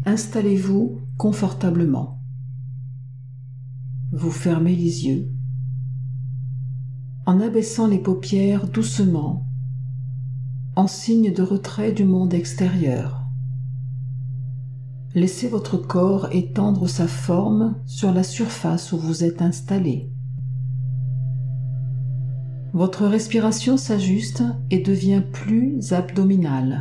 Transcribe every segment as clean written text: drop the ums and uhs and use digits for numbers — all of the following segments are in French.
Installez-vous confortablement. Vous fermez les yeux. En abaissant les paupières doucement, en signe de retrait du monde extérieur. Laissez votre corps étendre sa forme sur la surface où vous êtes installé. Votre respiration s'ajuste et devient plus abdominale.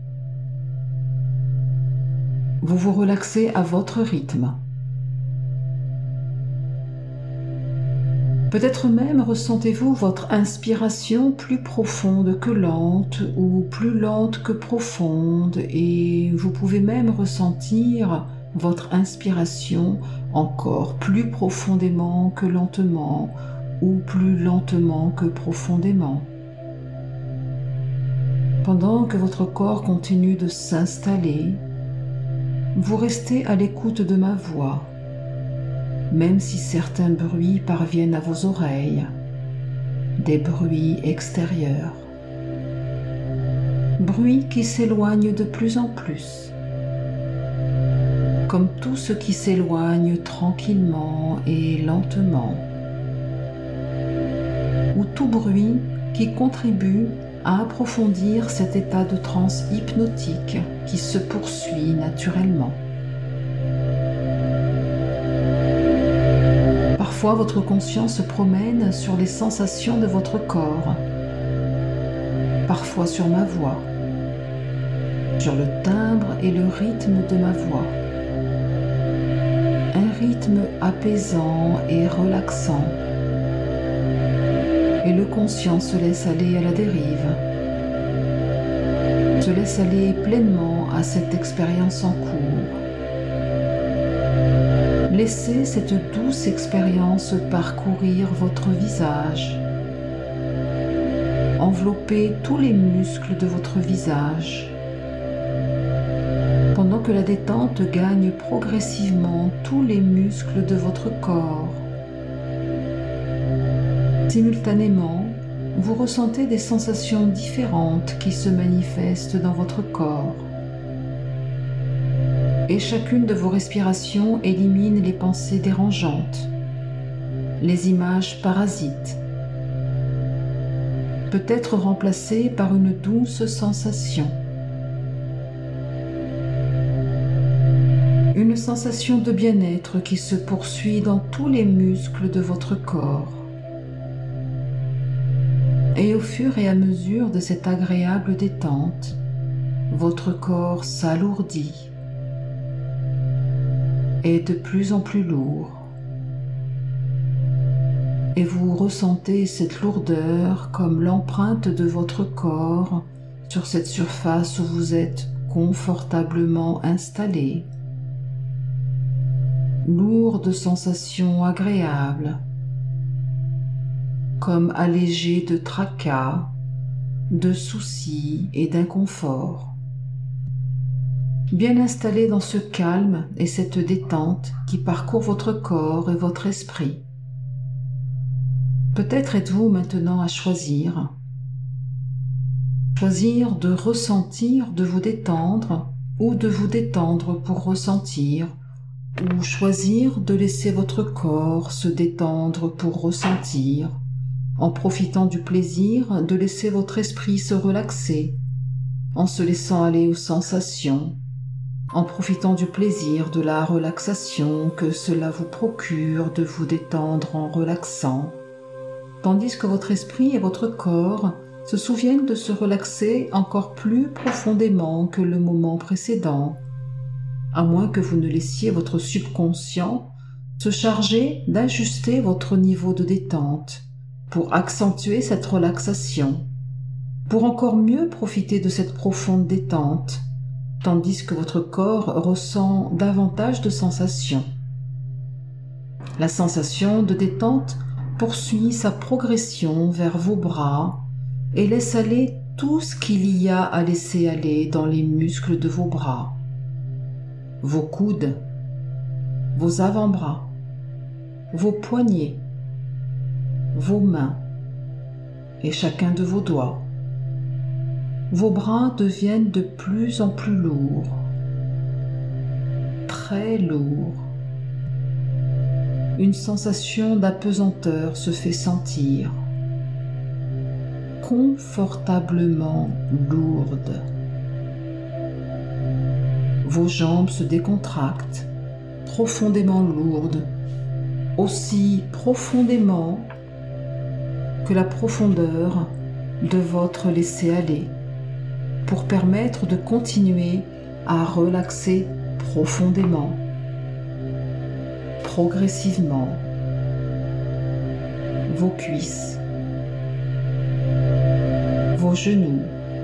Vous vous relaxez à votre rythme. Peut-être même ressentez-vous votre inspiration plus profonde que lente ou plus lente que profonde, et vous pouvez même ressentir votre inspiration encore plus profondément que lentement ou plus lentement que profondément. Pendant que votre corps continue de s'installer, vous restez à l'écoute de ma voix, même si certains bruits parviennent à vos oreilles, des bruits extérieurs, bruits qui s'éloignent de plus en plus, comme tout ce qui s'éloigne tranquillement et lentement, ou tout bruit qui contribue à approfondir cet état de transe hypnotique qui se poursuit naturellement. Parfois, votre conscience se promène sur les sensations de votre corps, parfois sur ma voix, sur le timbre et le rythme de ma voix. Un rythme apaisant et relaxant. Et le conscient se laisse aller à la dérive, se laisse aller pleinement à cette expérience en cours. Laissez cette douce expérience parcourir votre visage, envelopper tous les muscles de votre visage, pendant que la détente gagne progressivement tous les muscles de votre corps. Simultanément, vous ressentez des sensations différentes qui se manifestent dans votre corps. Et chacune de vos respirations élimine les pensées dérangeantes, les images parasites, peut être remplacées par une douce sensation. Une sensation de bien-être qui se poursuit dans tous les muscles de votre corps. Et au fur et à mesure de cette agréable détente, votre corps s'alourdit, est de plus en plus lourd, et vous ressentez cette lourdeur comme l'empreinte de votre corps sur cette surface où vous êtes confortablement installé. Lourde sensation agréable, comme allégé de tracas, de soucis et d'inconfort. Bien installé dans ce calme et cette détente qui parcourt votre corps et votre esprit. Peut-être êtes-vous maintenant à choisir de ressentir, de vous détendre, ou de vous détendre pour ressentir, ou choisir de laisser votre corps se détendre pour ressentir, en profitant du plaisir de laisser votre esprit se relaxer, en se laissant aller aux sensations, en profitant du plaisir de la relaxation que cela vous procure de vous détendre en relaxant, tandis que votre esprit et votre corps se souviennent de se relaxer encore plus profondément que le moment précédent, à moins que vous ne laissiez votre subconscient se charger d'ajuster votre niveau de détente pour accentuer cette relaxation, pour encore mieux profiter de cette profonde détente, tandis que votre corps ressent davantage de sensations. La sensation de détente poursuit sa progression vers vos bras et laisse aller tout ce qu'il y a à laisser aller dans les muscles de vos bras, vos coudes, vos avant-bras, vos poignets, vos mains et chacun de vos doigts. Vos bras deviennent de plus en plus lourds. très lourd. Une sensation d'apesanteur se fait sentir, confortablement lourde. Vos jambes se décontractent, profondément lourdes, aussi profondément que la profondeur de votre laisser-aller, pour permettre de continuer à relaxer profondément, progressivement, vos cuisses, vos genoux,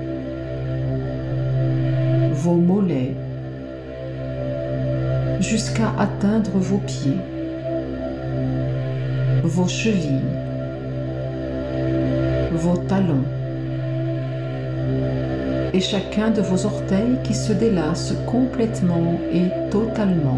vos mollets, jusqu'à atteindre vos pieds, vos chevilles, vos talons, et chacun de vos orteils qui se délasse complètement et totalement.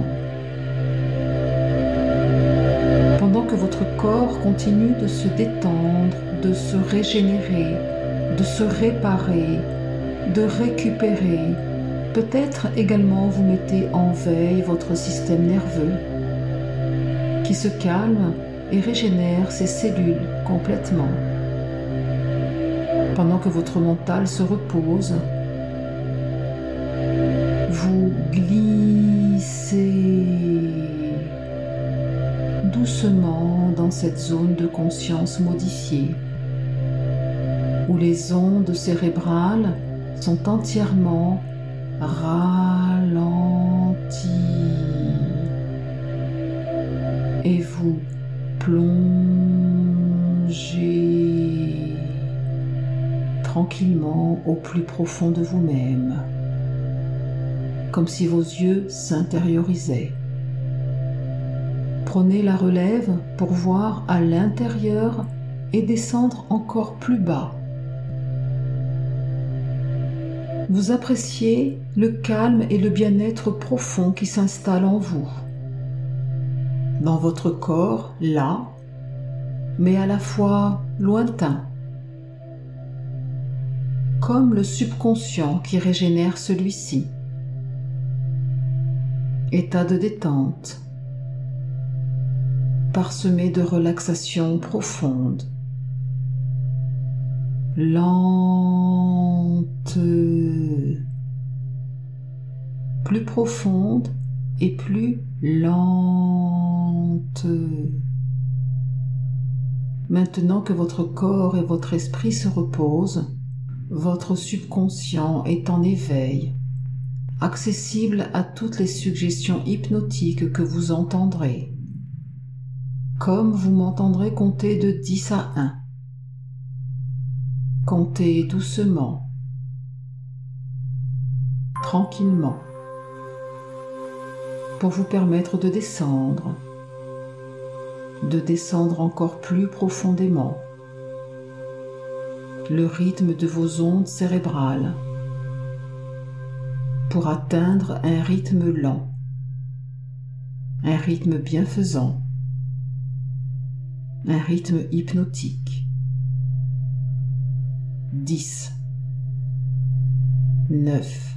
Pendant que votre corps continue de se détendre, de se régénérer, de se réparer, de récupérer, peut-être également vous mettez en veille votre système nerveux qui se calme et régénère ses cellules complètement. Pendant que votre mental se repose, vous glissez doucement dans cette zone de conscience modifiée, où les ondes cérébrales sont entièrement ralenties et vous plongez tranquillement au plus profond de vous-même, comme si vos yeux s'intériorisaient. Prenez la relève pour voir à l'intérieur et descendre encore plus bas. Vous appréciez le calme et le bien-être profond qui s'installe en vous, dans votre corps, là, mais à la fois lointain, comme le subconscient qui régénère celui-ci. État de détente, parsemé de relaxation profonde, lente, plus profonde et plus lente. Maintenant que votre corps et votre esprit se reposent, votre subconscient est en éveil, accessible à toutes les suggestions hypnotiques que vous entendrez. Comme vous m'entendrez compter de 10 à 1. Comptez doucement, tranquillement, pour vous permettre de descendre encore plus profondément. Le rythme de vos ondes cérébrales pour atteindre un rythme lent, un rythme bienfaisant, un rythme hypnotique. 10, 9,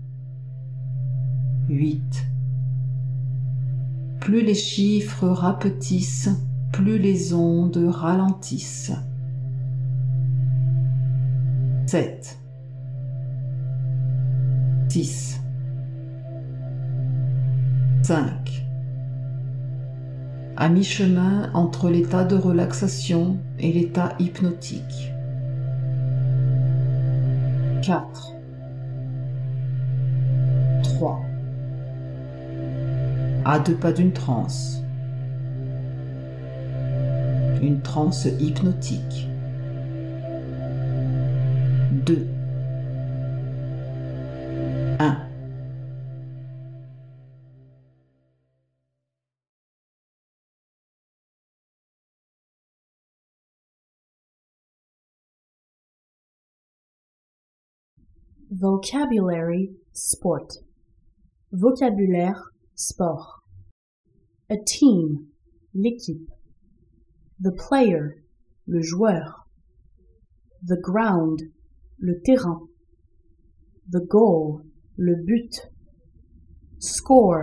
8. Plus les chiffres rapetissent, plus les ondes ralentissent. 7, 6, 5. À mi-chemin entre l'état de relaxation et l'état hypnotique. 4, 3. À 2 pas d'une transe. Une transe hypnotique. 2, 1. Vocabulary, sport. Vocabulaire, sport. A team, l'équipe. The player, le joueur. The ground, le terrain. The goal, le but. Score,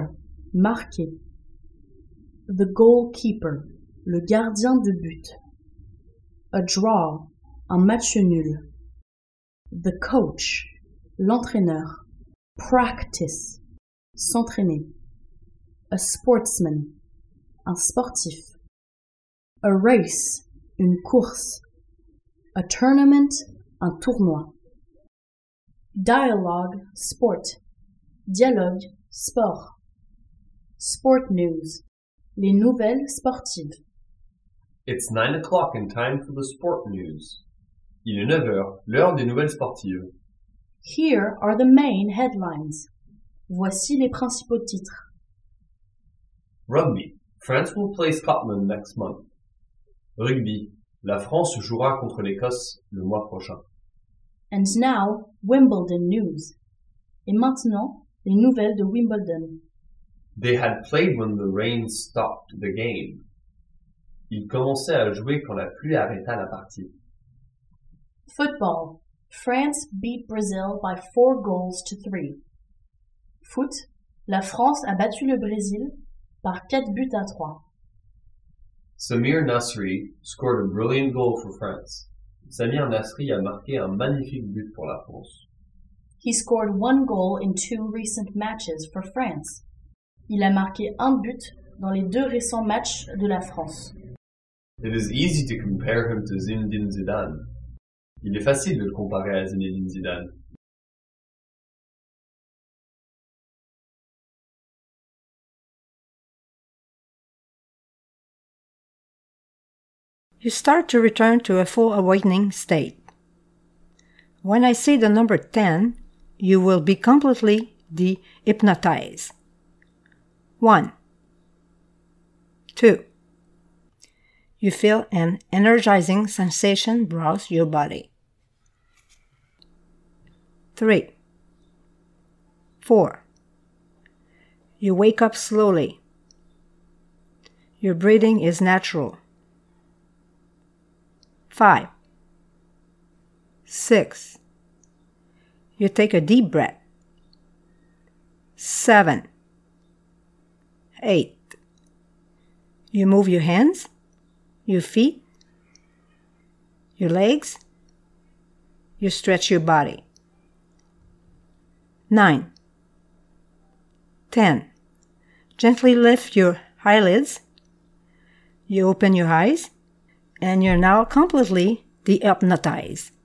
marquer. The goalkeeper, le gardien de but. A draw, un match nul. The coach, l'entraîneur. Practice, s'entraîner. A sportsman, un sportif. A race, une course. A tournament, un tournoi. Dialogue, sport. Dialogue, sport. Sport news, les nouvelles sportives. It's 9 o'clock and time for the sport news. Il est 9 heures, l'heure des nouvelles sportives. Here are the main headlines. Voici les principaux titres. Rugby. France will play Scotland next month. Rugby. La France jouera contre l'Écosse le mois prochain. And now, Wimbledon news. Et maintenant, les nouvelles de Wimbledon. They had played when the rain stopped the game. Ils commençaient à jouer quand la pluie arrêta la partie. Football. France beat Brazil by 4-3. Foot. La France a battu le Brésil par 4-3. Samir Nasri scored a brilliant goal for France. Samir Nasri a marqué un magnifique but pour la France. He scored 1 goal in 2 recent matches for France. Il a marqué un but dans les 2 récents matchs de la France. It is easy to compare him to Zinedine Zidane. Il est facile de le comparer à Zinedine Zidane. You start to return to a full awakening state. When I say the number 10, you will be completely de-hypnotized. 1, 2. You feel an energizing sensation browse your body. 3, 4. You wake up slowly. Your breathing is natural. 5, 6. You take a deep breath. 7, 8. You move your hands, your feet, your legs. You stretch your body. 9, 10. Gently lift your eyelids. You open your eyes, and you're now completely de-hypnotized.